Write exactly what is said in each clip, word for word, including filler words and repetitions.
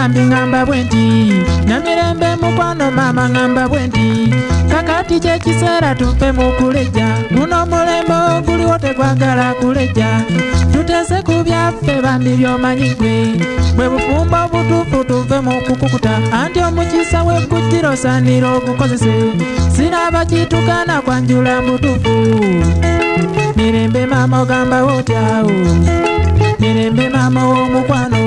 bambi ngamba bwenti Namirembe mukwano mama ngamba bwenti Kakati kyekisera tufe mu kuleja Guno mulembo guliwo tegwagala kuleja Tutese ku byaffe bambi by'omanyi gwe Bwe bufumbo butuufu tuve mu kukukuta Anti omukisa w'eggujjiro saanira ogukozese Siraba kitukana kwanjula mutuufu Mirembe mama ogamba otyawo Mirembe mama w'omukwano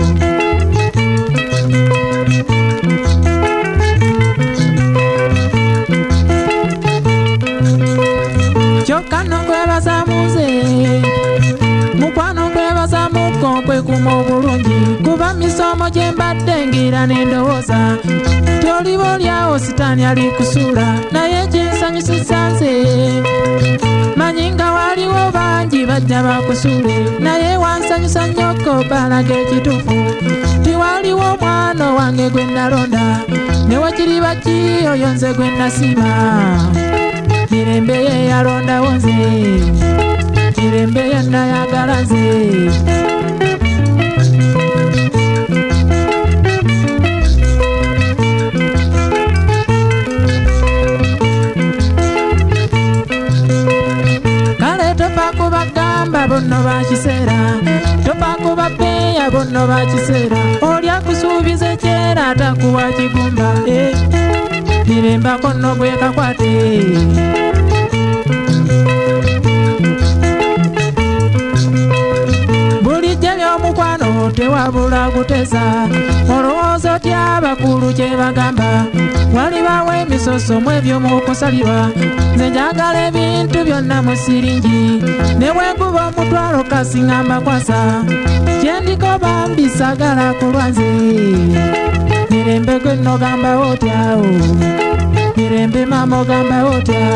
Kyokka nno nkwebaza muze Mukwano nkwebaza muko kwe kuma obulungi Kuba misomo gye mbadde ngira n'endowooza Toliba olyawo sitaani ali kusuula Naye kinsanyusiza nze Manyi nga waliwo bangi bajja bakusuule Naye wansanyusa nnyoko balaga ekituufu Tiwaliwo omwana wange gwe nalonda Newakiriba ki oyo nze gwe nasiima Mirembe ye yalondawo nze Mirembe ye nayagala nze Kale tofa kubagamba bonno bakiseera Tofa kubapeeya bonno bakiseera Oli akusuubiza ekyera atakuwa kigumba eh. Mirembako nno bwe kakwate Bulijja by'omukwano tewabula kuteza Olowooza ty abakulu kye bagamba Walibaawo emisoso mu ebyo mukusalirwa Nze njagala ebintu byonna mu siringi Ne bwe nkuba omutwalo kasi ngamba kwasa Kye ndiko bambi saagala kulwa nze Mirembe gwe nno gamba otyawo Mirembe mama ogamba otya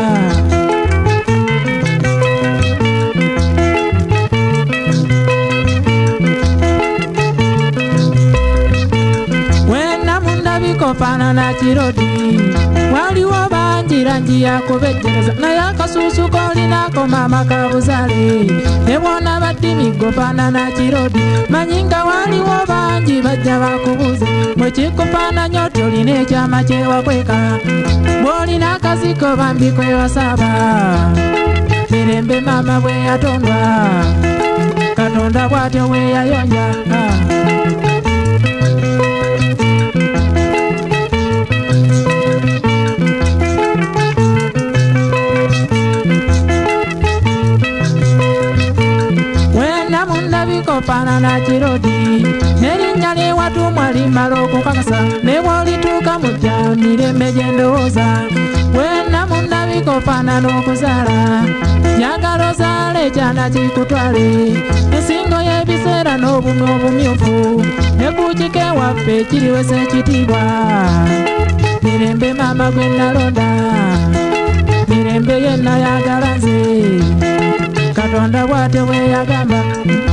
Wena mundabiko faanana kirodi Waliwo bangi rangi yakubejjereza Naye akasuusu k'olinako mama kabuzaale Ne bwona baddimigo faanana kirodi Manyi nga waliwo bangi bajja bakubuuza Bwe kikufaananya oti olina ekyama kyewakweka Bw'olina akaziko bambi kwewasaba Mirembe mama bwe yatondwa Katonda bw'atyo bwe yayonja Wena mundabiko faanana kirodi Nerinnya ly'ewatumwa limala okukakasa Ne bw'olituuka mu jja mirembe gye ndowooza Wena mundabiko faanana okuzaala Njagala ozaale ekyana kikutwale Ensingo y'ebiseera n'obumwe obumyufu Ne ku kika ewaffe ekiriwesa ekitiibwa Mirembe mama gwe nalonda Mirembe ye nayagala nze Katonda bw'atyo bwe yagamba